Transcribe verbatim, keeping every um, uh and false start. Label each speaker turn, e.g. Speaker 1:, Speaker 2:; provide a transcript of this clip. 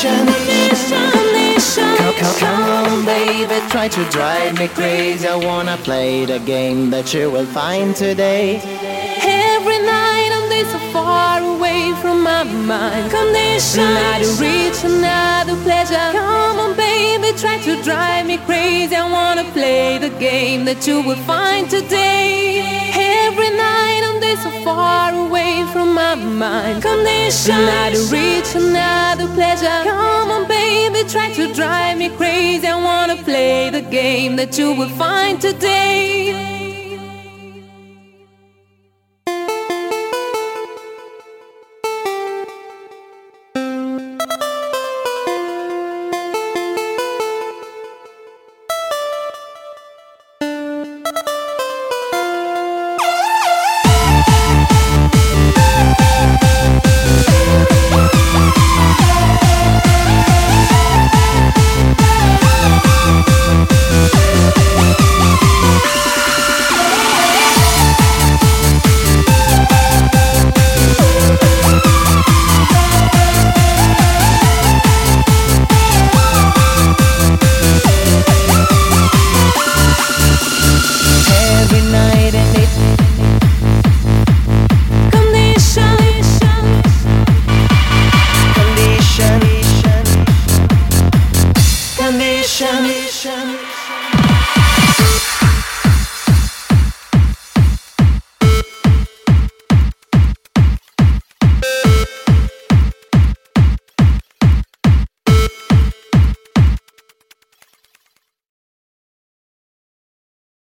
Speaker 1: condition.
Speaker 2: Condition.
Speaker 1: Come, come, come on, baby, try to drive me crazy. I wanna play the game that you will find today.
Speaker 2: Every night I'm day so far away from my mind. Condition. I do reach another pleasure. Come on, baby, try to drive me crazy. I wanna play the game that you will find today. Every night I'm day so far away from my mind. Condition. I do reach another pleasure. Come on, baby, try to drive me crazy. I wanna play the game that you will find today.
Speaker 1: Condition.